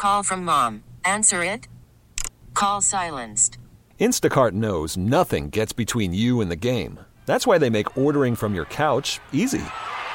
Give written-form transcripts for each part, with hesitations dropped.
call from mom. Answer it. Call silenced. Instacart knows nothing gets between you and the game. That's why they make ordering from your couch easy.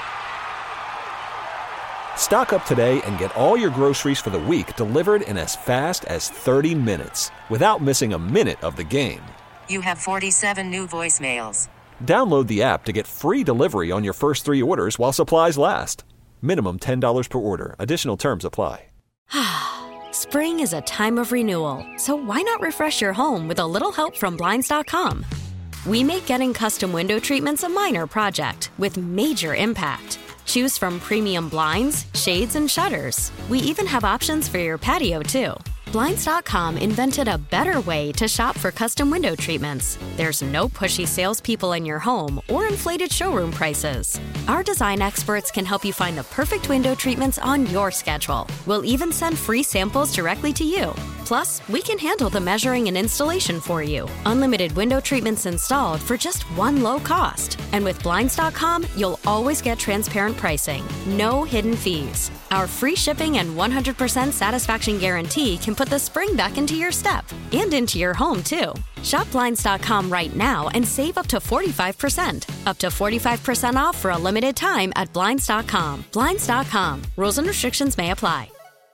Stock up today and get all your groceries for the week delivered in as fast as 30 minutes without missing a minute of the game. You have 47 new voicemails. Download the app to get free delivery on your first 3 orders while supplies last. Minimum $10 per order. Additional terms apply. Spring is a time of renewal, so why not refresh your home with a little help from Blinds.com? We make getting custom window treatments a minor project with major impact. Choose from premium blinds, shades, and shutters. We even have options for your patio, too. Blinds.com invented a better way to shop for custom window treatments. There's no pushy salespeople in your home or inflated showroom prices. Our design experts can help you find the perfect window treatments on your schedule. We'll even send free samples directly to you. Plus, we can handle the measuring and installation for you. Unlimited window treatments installed for just one low cost. And with Blinds.com, you'll always get transparent pricing. No hidden fees. Our free shipping and 100% satisfaction guarantee can put the spring back into your step and into your home, too. Shop Blinds.com right now and save up to 45%. Up to 45% off for a limited time at Blinds.com. Blinds.com. Rules and restrictions may apply.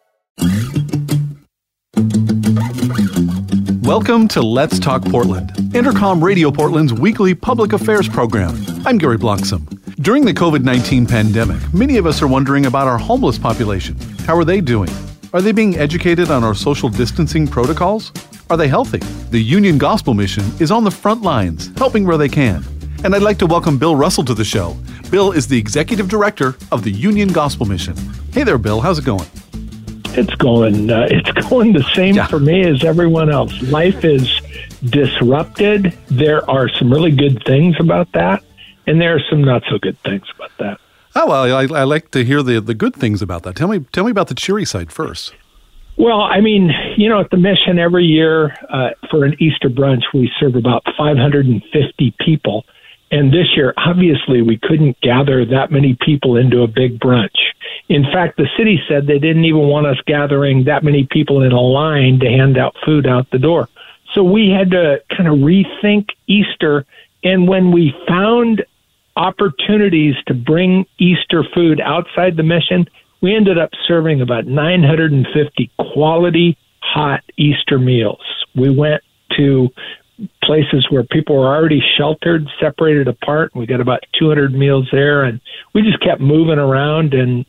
Welcome to Let's Talk Portland, Intercom Radio Portland's weekly public affairs program. I'm Gary Bloxam. During the COVID-19 pandemic, many of us are wondering about our homeless population. How are they doing? Are they being educated on our social distancing protocols? Are they healthy? The Union Gospel Mission is on the front lines, helping where they can. And I'd like to welcome Bill Russell to the show. Bill is the Executive Director of the Union Gospel Mission. Hey there, Bill. How's it going? It's going the same for me as everyone else. Life is disrupted. There are some really good things about that, and there are some not so good things about that. Oh, well, I like to hear the good things about that. Tell me about the cheery side first. Well, I mean, at the mission every year for an Easter brunch, we serve about 550 people. And this year, obviously, we couldn't gather that many people into a big brunch. In fact, the city said they didn't even want us gathering that many people in a line to hand out food out the door. So we had to kind of rethink Easter. And when we found opportunities to bring Easter food outside the mission, we ended up serving about 950 quality hot Easter meals. We went to places where people were already sheltered, separated apart. We got about 200 meals there, and we just kept moving around. And,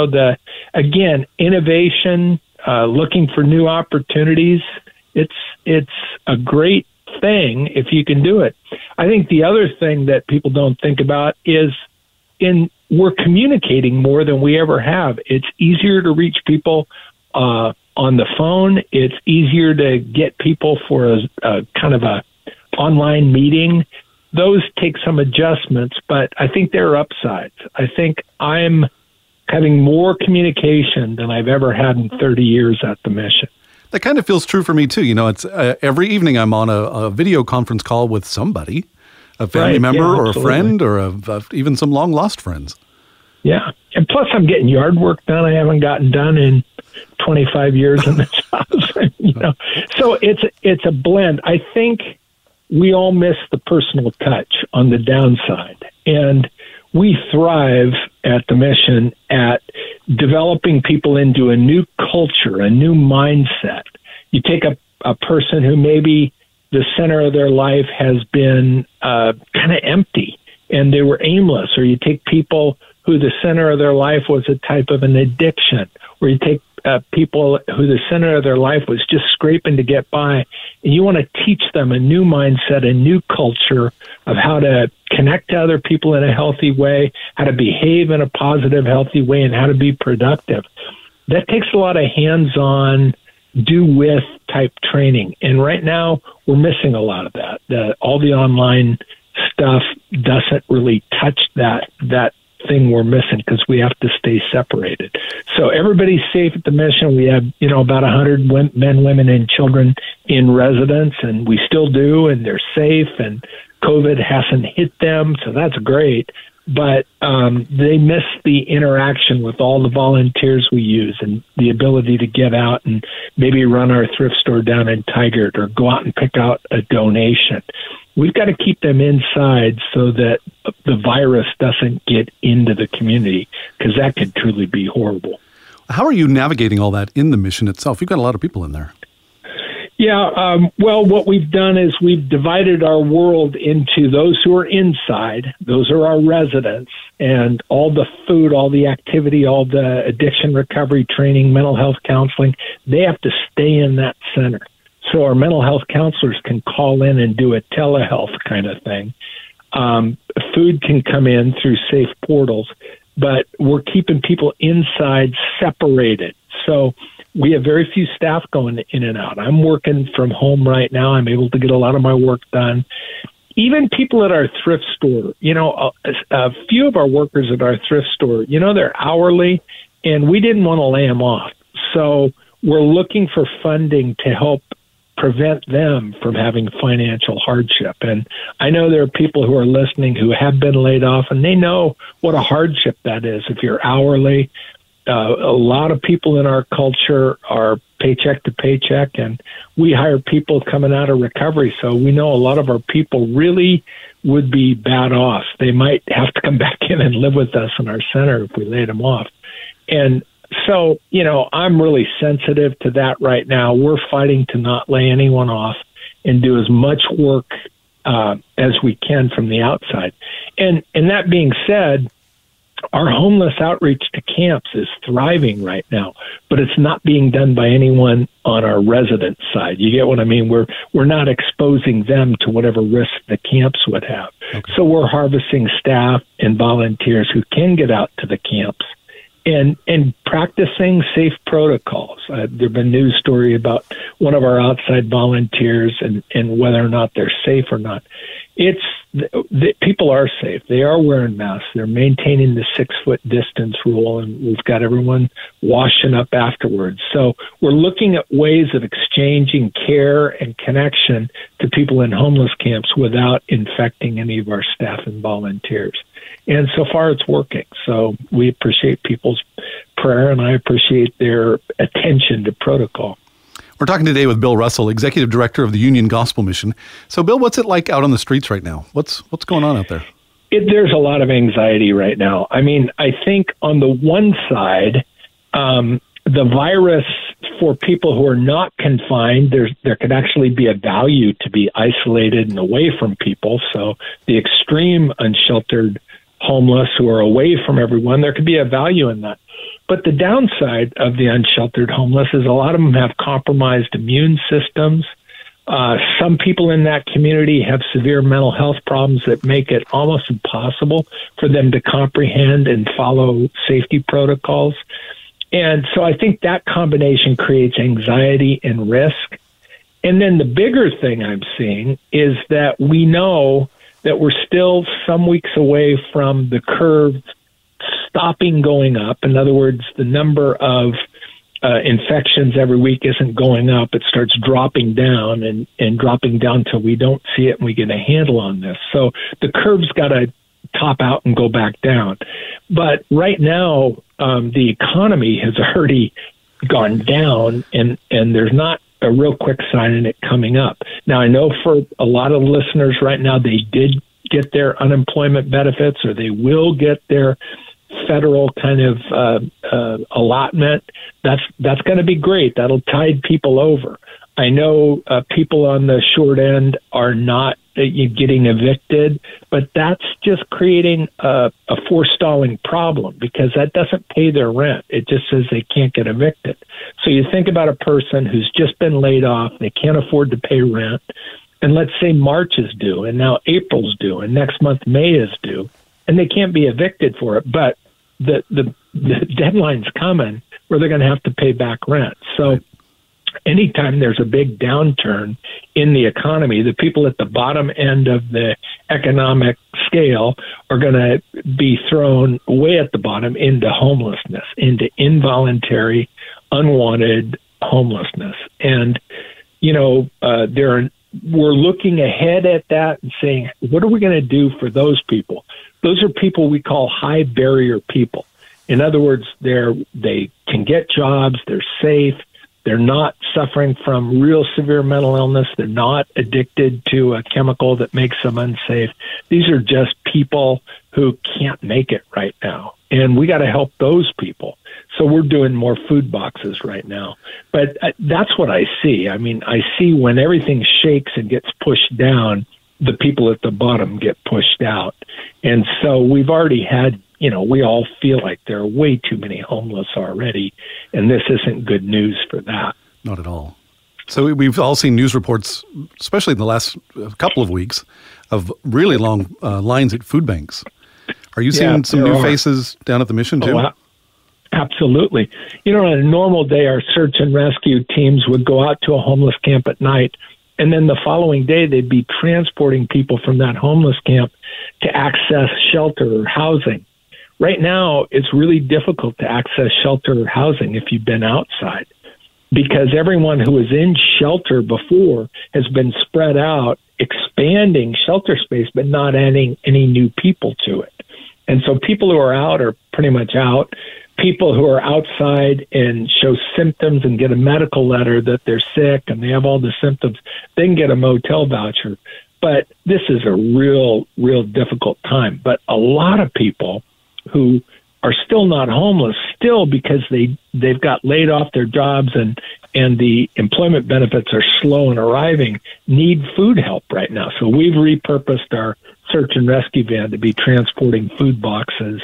innovation, looking for new opportunities, it's a great thing if you can do it. I think the other thing that people don't think about is we're communicating more than we ever have. It's easier to reach people on the phone. It's easier to get people for a kind of a online meeting. Those take some adjustments, but I think there are upsides. I think I'm having more communication than I've ever had in 30 years at the mission. That kind of feels true for me, too. It's every evening I'm on a video conference call with somebody, a family member or a friend or even some long-lost friends. Yeah. And plus I'm getting yard work done I haven't gotten done in 25 years in this house. So it's a blend. I think we all miss the personal touch on the downside. And we thrive at the mission at developing people into a new culture, a new mindset. You take a person who maybe the center of their life has been kind of empty and they were aimless, or you take people who the center of their life was a type of an addiction, or you take people who the center of their life was just scraping to get by, and you want to teach them a new mindset, a new culture of how to connect to other people in a healthy way, how to behave in a positive, healthy way, and how to be productive. That takes a lot of hands-on, do-with type training, and right now we're missing a lot of that. All the online stuff doesn't really touch that thing we're missing because we have to stay separated. So everybody's safe at the mission. We have, about 100 men, women, and children in residence, and we still do, and they're safe, and COVID hasn't hit them, so that's great. but they miss the interaction with all the volunteers we use and the ability to get out and maybe run our thrift store down in Tigard or go out and pick out a donation. We've got to keep them inside so that the virus doesn't get into the community, because that could truly be horrible. How are you navigating all that in the mission itself? You've got a lot of people in there. Yeah, well, what we've done is we've divided our world into those who are inside, those are our residents, and all the food, all the activity, all the addiction recovery training, mental health counseling, they have to stay in that center. So our mental health counselors can call in and do a telehealth kind of thing. Food can come in through safe portals, but we're keeping people inside separated. So we have very few staff going in and out. I'm working from home right now. I'm able to get a lot of my work done. Even people at our thrift store, a few of our workers at our thrift store, they're hourly, and we didn't want to lay them off. So we're looking for funding to help prevent them from having financial hardship. And I know there are people who are listening who have been laid off, and they know what a hardship that is if you're hourly. A lot of people in our culture are paycheck to paycheck, and we hire people coming out of recovery. So we know a lot of our people really would be bad off. They might have to come back in and live with us in our center if we laid them off. And so, I'm really sensitive to that right now. We're fighting to not lay anyone off and do as much work as we can from the outside. And that being said, our homeless outreach to camps is thriving right now, but it's not being done by anyone on our resident side. You get what I mean? We're not exposing them to whatever risk the camps would have. Okay. So we're harvesting staff and volunteers who can get out to the camps and practicing safe protocols. There's been a news story about one of our outside volunteers and whether or not they're safe or not. People are safe. They are wearing masks. They're maintaining the 6-foot distance rule, and we've got everyone washing up afterwards. So we're looking at ways of exchanging care and connection to people in homeless camps without infecting any of our staff and volunteers. And so far it's working. So we appreciate people's prayer, and I appreciate their attention to protocol. We're talking today with Bill Russell, Executive Director of the Union Gospel Mission. So, Bill, what's it like out on the streets right now? What's going on out there? There's a lot of anxiety right now. I mean, I think on the one side, the virus, for people who are not confined, there could actually be a value to be isolated and away from people. So the extreme unsheltered homeless who are away from everyone, there could be a value in that. But the downside of the unsheltered homeless is a lot of them have compromised immune systems. Some people in that community have severe mental health problems that make it almost impossible for them to comprehend and follow safety protocols. And so I think that combination creates anxiety and risk. And then the bigger thing I'm seeing is that we know that we're still some weeks away from the curve stopping going up. In other words, the number of infections every week isn't going up. It starts dropping down and dropping down till we don't see it and we get a handle on this. So the curve's got to top out and go back down. But right now, the economy has already gone down, and there's not a real quick sign in it coming up. Now, I know for a lot of listeners right now, they did get their unemployment benefits, or they will get their federal kind of allotment. That's going to be great. That'll tide people over. I know people on the short end are not getting evicted, but that's just creating a forestalling problem, because that doesn't pay their rent. It just says they can't get evicted. So you think about a person who's just been laid off, they can't afford to pay rent, and let's say March is due, and now April's due, and next month May is due, and they can't be evicted for it, but the deadline's coming where they're going to have to pay back rent. So anytime there's a big downturn in the economy, the people at the bottom end of the economic scale are going to be thrown way at the bottom into homelessness, into involuntary, unwanted homelessness. And, we're looking ahead at that and saying, what are we going to do for those people? those are people we call high barrier people. In other words, they can get jobs, they're safe, they're not suffering from real severe mental illness, they're not addicted to a chemical that makes them unsafe. These are just people who can't make it right now. And we got to help those people. So we're doing more food boxes right now. But that's what I see. I mean, I see when everything shakes and gets pushed down, the people at the bottom get pushed out. And so we've already had, we all feel like there are way too many homeless already, and this isn't good news for that. Not at all. So we've all seen news reports, especially in the last couple of weeks, of really long lines at food banks. Are you seeing some new faces down at the Mission too? Oh, absolutely. On a normal day, our search and rescue teams would go out to a homeless camp at night, and then the following day they'd be transporting people from that homeless camp to access shelter or housing. Right now, it's really difficult to access shelter or housing if you've been outside, because everyone who was in shelter before has been spread out, expanding shelter space, but not adding any new people to it. And so people who are out are pretty much out. People who are outside and show symptoms and get a medical letter that they're sick and they have all the symptoms, they can get a motel voucher. But this is a real, real difficult time. But a lot of people who are still not homeless, still because they've got laid off their jobs and the employment benefits are slow in arriving, need food help right now. So we've repurposed our search and rescue van to be transporting food boxes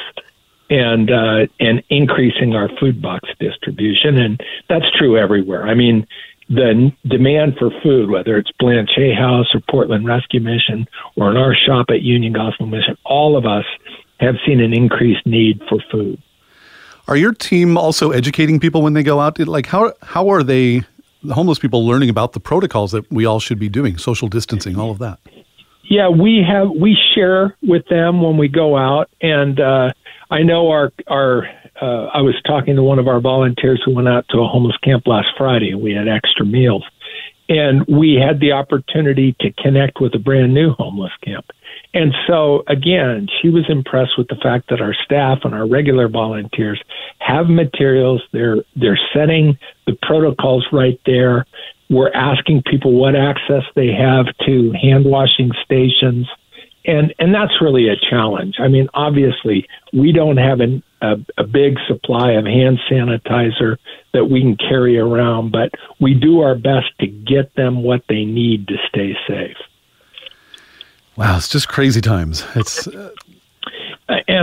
and increasing our food box distribution. And that's true everywhere. I mean, the demand for food, whether it's Blanchet House or Portland Rescue Mission or in our shop at Union Gospel Mission, all of us have seen an increased need for food. Are your team also educating people when they go out? Like, how are the homeless people learning about the protocols that we all should be doing, social distancing, all of that? Yeah, we share with them when we go out, and I know I was talking to one of our volunteers who went out to a homeless camp last Friday, and we had extra meals, and we had the opportunity to connect with a brand new homeless camp. And so, again, she was impressed with the fact that our staff and our regular volunteers have materials. They're setting the protocols right there. We're asking people what access they have to hand washing stations. And that's really a challenge. I mean, obviously, we don't have a big supply of hand sanitizer that we can carry around, but we do our best to get them what they need to stay safe. Wow, it's just crazy times. It's and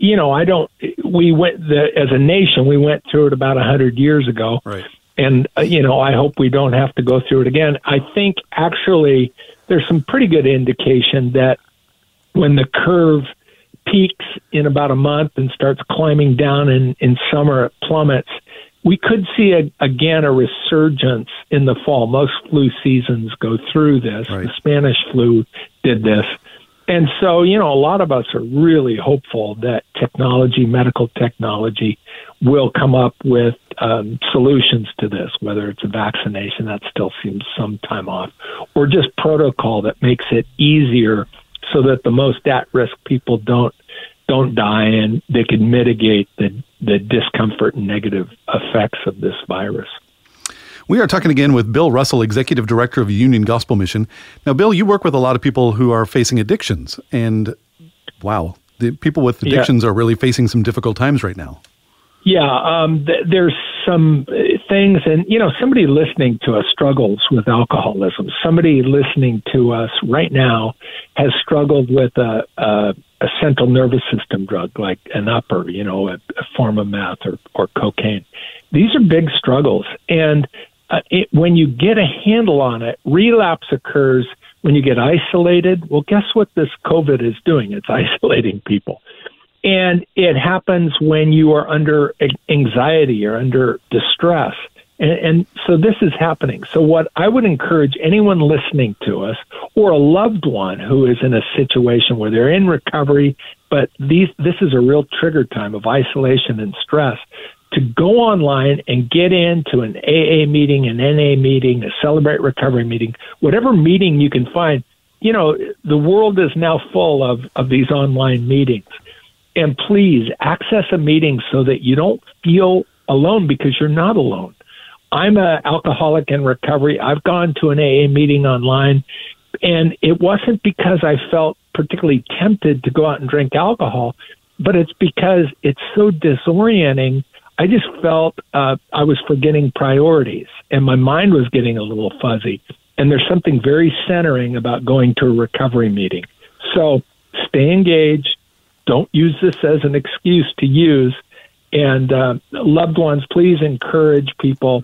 we went as a nation, we went through it about 100 years ago. Right. And, I hope we don't have to go through it again. I think actually there's some pretty good indication that when the curve peaks in about a month and starts climbing down in summer, it plummets. We could see again a resurgence in the fall. Most flu seasons go through this. Right. The Spanish flu did this. And so, a lot of us are really hopeful that medical technology, will come up with solutions to this, whether it's a vaccination, that still seems some time off, or just protocol that makes it easier so that the most at-risk people don't die and they can mitigate the discomfort and negative effects of this virus. We are talking again with Bill Russell, Executive Director of Union Gospel Mission. Now, Bill, you work with a lot of people who are facing addictions, and wow, the people with addictions are really facing some difficult times right now. Yeah, there's some things, and somebody listening to us struggles with alcoholism. Somebody listening to us right now has struggled with a central nervous system drug like an upper, a form of meth or cocaine. These are big struggles, and when you get a handle on it, relapse occurs when you get isolated. Well, guess what this COVID is doing? It's isolating people. And it happens when you are under anxiety or under distress. And so this is happening. So what I would encourage anyone listening to us or a loved one who is in a situation where they're in recovery, but this is a real trigger time of isolation and stress, to go online and get into an AA meeting, an NA meeting, a Celebrate Recovery meeting, whatever meeting you can find. the world is now full of these online meetings. And please access a meeting so that you don't feel alone, because you're not alone. I'm an alcoholic in recovery. I've gone to an AA meeting online, and it wasn't because I felt particularly tempted to go out and drink alcohol, but it's because it's so disorienting. I just felt I was forgetting priorities, and my mind was getting a little fuzzy. And there's something very centering about going to a recovery meeting. So stay engaged. Don't use this as an excuse to use. And loved ones, please encourage people.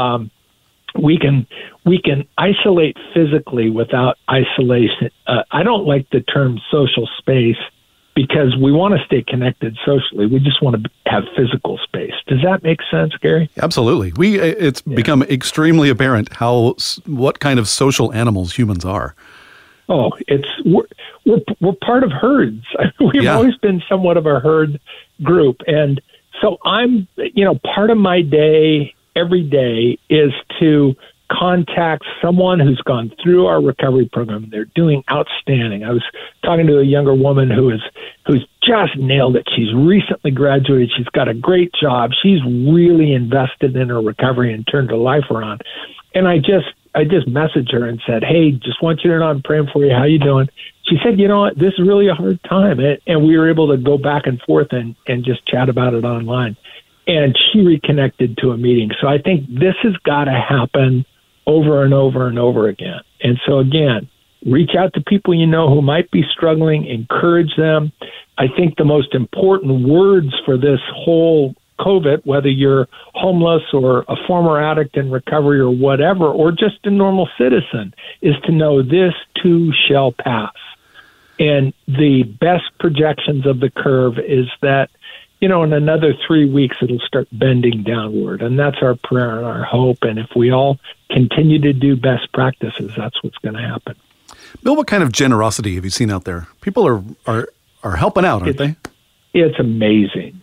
We can isolate physically without isolation. I don't like the term social space, because we want to stay connected socially. We just want to have physical space. Does that make sense, Gary? Absolutely. It's become extremely apparent what kind of social animals humans are. Oh, we're part of herds. We've always been somewhat of a herd group, and so I'm part of my day every day is to contact someone who's gone through our recovery program. They're doing outstanding. I was talking to a younger woman who's just nailed it. She's recently graduated. She's got a great job. She's really invested in her recovery and turned her life around. And I just messaged her and said, hey, just want you to know I'm praying for you. How you doing? She said, you know what, this is really a hard time. And we were able to go back and forth and just chat about it online. And she reconnected to a meeting. So I think this has got to happen over and over and over again. And so, again, reach out to people you know who might be struggling, encourage them. I think the most important words for this whole COVID, whether you're homeless or a former addict in recovery or whatever, or just a normal citizen, is to know this too shall pass. And the best projections of the curve is that, in another 3 weeks, it'll start bending downward. And that's our prayer and our hope. And if we all continue to do best practices, that's what's going to happen. Bill, what kind of generosity have you seen out there? People are helping out, aren't they? It's amazing.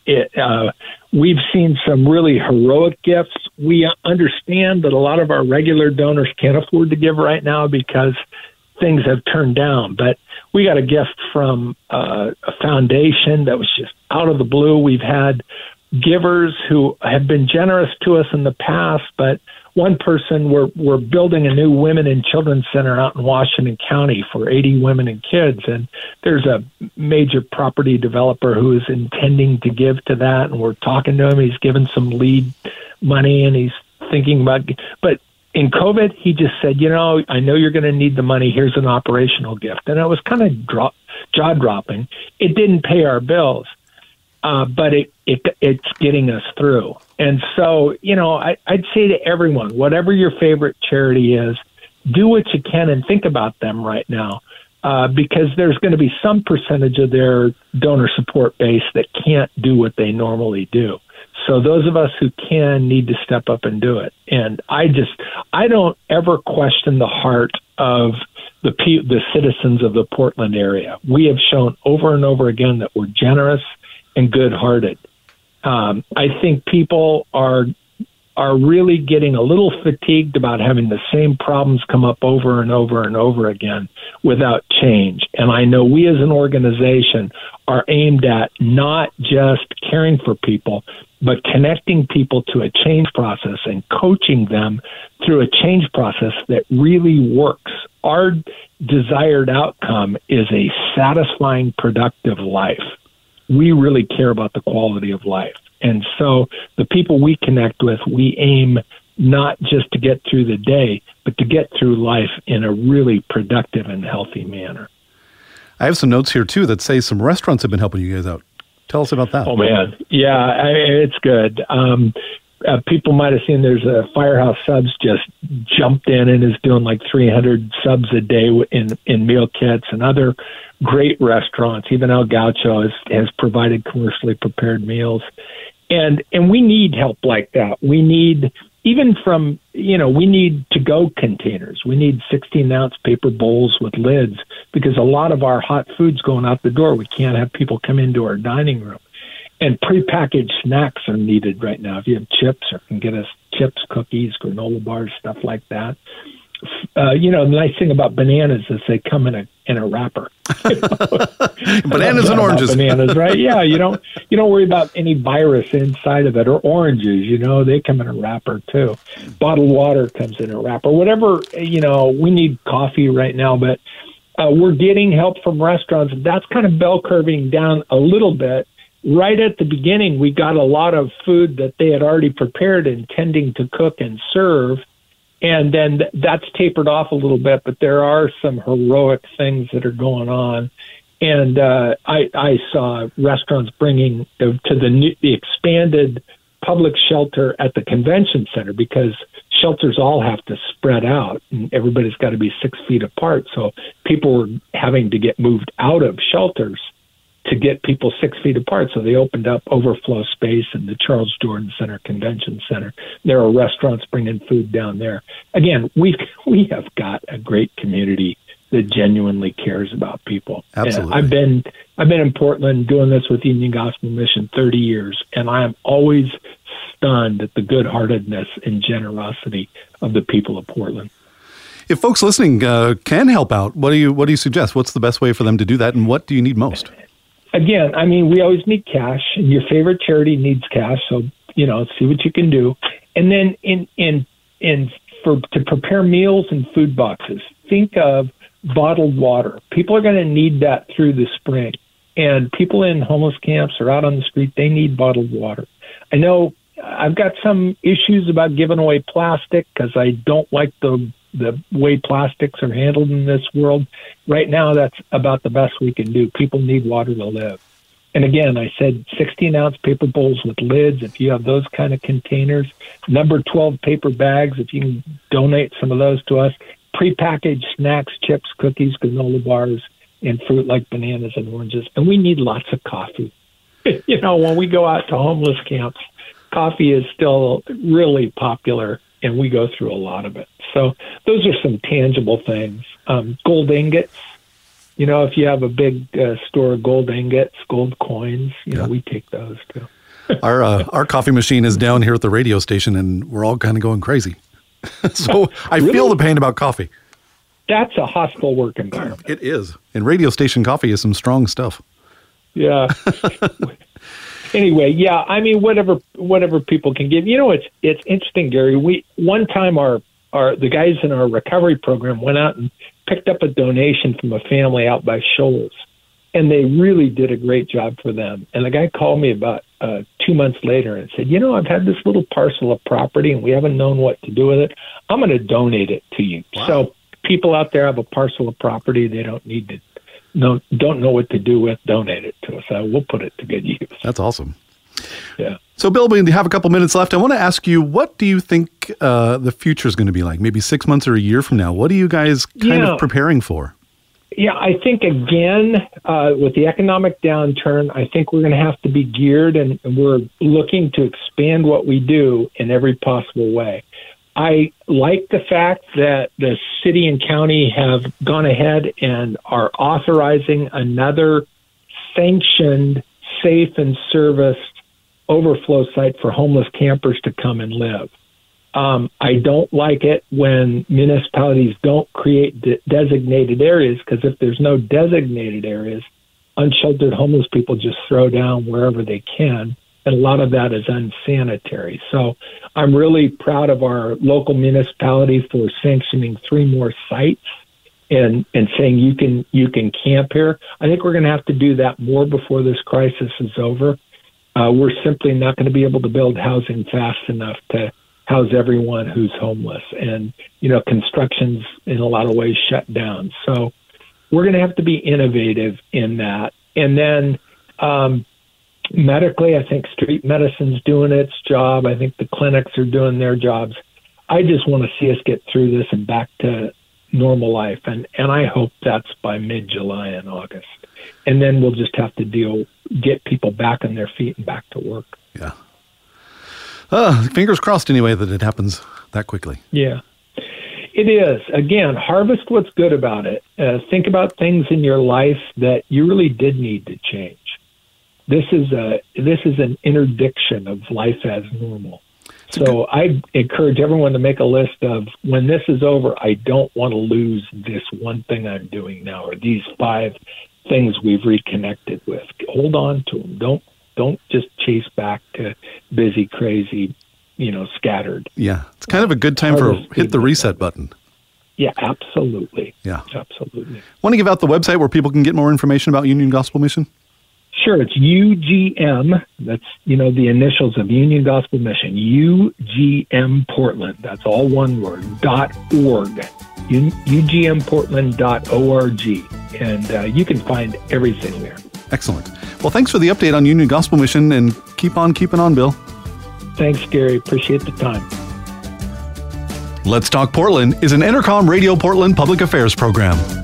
We've seen some really heroic gifts. We understand that a lot of our regular donors can't afford to give right now because things have turned down. But we got a gift from a foundation that was just out of the blue. We've had givers who have been generous to us in the past, but one person, we're building a new women and children's center out in Washington County for 80 women and kids. And there's a major property developer who is intending to give to that. And we're talking to him. He's given some lead money and he's thinking about, but in COVID, he just said, I know you're going to need the money. Here's an operational gift. And it was kind of jaw-dropping. It didn't pay our bills, but it's getting us through. And so, I'd say to everyone, whatever your favorite charity is, do what you can and think about them right now, because there's going to be some percentage of their donor support base that can't do what they normally do. So those of us who can need to step up and do it. And I don't ever question the heart of the citizens of the Portland area. We have shown over and over again that we're generous and good-hearted. I think people are really getting a little fatigued about having the same problems come up over and over and over again without change. And I know we as an organization are aimed at not just caring for people, but connecting people to a change process and coaching them through a change process that really works. Our desired outcome is a satisfying, productive life. We really care about the quality of life. And so the people we connect with, we aim not just to get through the day, but to get through life in a really productive and healthy manner. I have some notes here, too, that say some restaurants have been helping you guys out. Tell us about that. Oh, man. Yeah, it's good. People might have seen there's a Firehouse Subs just jumped in and is doing like 300 subs a day in meal kits, and other great restaurants. Even El Gaucho has provided commercially prepared meals. And we need help like that. We need, even from, we need to-go containers. We need 16-ounce paper bowls with lids, because a lot of our hot food's going out the door. We can't have people come into our dining room. And prepackaged snacks are needed right now. If you have chips, or can get us chips, cookies, granola bars, stuff like that. the nice thing about bananas is they come in a wrapper. Bananas and oranges. Bananas, right? Yeah, you don't worry about any virus inside of it, or oranges. They come in a wrapper too. Bottled water comes in a wrapper. Whatever. We need coffee right now, but we're getting help from restaurants. That's kind of bell curving down a little bit. Right at the beginning, we got a lot of food that they had already prepared, intending to cook and serve. And then that's tapered off a little bit, but there are some heroic things that are going on. And I saw restaurants bringing to the expanded public shelter at the convention center, because shelters all have to spread out and everybody's got to be 6 feet apart. So people were having to get moved out of shelters to get people 6 feet apart. So they opened up overflow space in the Charles Jordan Center Convention Center. There are restaurants bringing food down there. Again, we have got a great community that genuinely cares about people. Absolutely. And I've been in Portland doing this with Union Gospel Mission 30 years, and I am always stunned at the good-heartedness and generosity of the people of Portland. If folks listening can help out, what do you suggest? What's the best way for them to do that, and what do you need most? Again, we always need cash, and your favorite charity needs cash. So, see what you can do. And then to prepare meals and food boxes, think of bottled water. People are going to need that through the spring, and people in homeless camps or out on the street, they need bottled water. I know I've got some issues about giving away plastic because I don't like the way plastics are handled in this world. Right now, that's about the best we can do. People need water to live. And again, I said 16-ounce paper bowls with lids. If you have those kind of containers, number 12 paper bags, if you can donate some of those to us, prepackaged snacks, chips, cookies, granola bars, and fruit like bananas and oranges. And we need lots of coffee. When we go out to homeless camps, coffee is still really popular, and we go through a lot of it. So those are some tangible things. Gold ingots. If you have a big store of gold ingots, gold coins, we take those too. Our coffee machine is down here at the radio station, and we're all kind of going crazy. So I feel the pain about coffee. That's a hostile work environment. It is. And radio station coffee is some strong stuff. Yeah. Anyway, yeah, whatever people can give. It's interesting, Gary. One time the guys in our recovery program went out and picked up a donation from a family out by Shoals, and they really did a great job for them. And the guy called me about 2 months later and said, I've had this little parcel of property and we haven't known what to do with it. I'm going to donate it to you. Wow. So people out there have a parcel of property they don't know what to do with, donate it to us. We'll put it to good use. That's awesome. Yeah. So, Bill, we have a couple minutes left. I want to ask you, what do you think the future is going to be like? Maybe 6 months or a year from now? What are you guys kind of preparing for? Yeah, I think, again, with the economic downturn, I think we're going to have to be geared, and we're looking to expand what we do in every possible way. I like the fact that the city and county have gone ahead and are authorizing another sanctioned, safe, and serviced overflow site for homeless campers to come and live. I don't like it when municipalities don't create designated areas, because if there's no designated areas, unsheltered homeless people just throw down wherever they can, and a lot of that is unsanitary. So I'm really proud of our local municipality for sanctioning 3 more sites and saying you can camp here. I think we're going to have to do that more before this crisis is over. We're simply not going to be able to build housing fast enough to house everyone who's homeless. And, construction's in a lot of ways shut down. So we're going to have to be innovative in that. And then medically, I think street medicine's doing its job. I think the clinics are doing their jobs. I just want to see us get through this and back to normal life. And I hope that's by mid-July and August. And then we'll just have to get people back on their feet and back to work. Yeah. Fingers crossed anyway that it happens that quickly. Yeah, it is. Again, harvest what's good about it. Think about things in your life that you really did need to change. This is an interdiction of life as normal. So I encourage everyone to make a list of, when this is over, I don't want to lose this one thing I'm doing now, or these 5 things we've reconnected with. Hold on to them. Don't just chase back to busy, crazy, scattered. Yeah, it's kind of a good time for hit the reset button. Yeah, absolutely. Yeah. Absolutely. Want to give out the website where people can get more information about Union Gospel Mission? Sure, it's UGM. That's, the initials of Union Gospel Mission. UGM Portland. That's all one word. .org. UGMportland.org. And you can find everything there. Excellent. Well, thanks for the update on Union Gospel Mission, and keep on keeping on, Bill. Thanks, Gary. Appreciate the time. Let's Talk Portland is an Entercom Radio Portland public affairs program.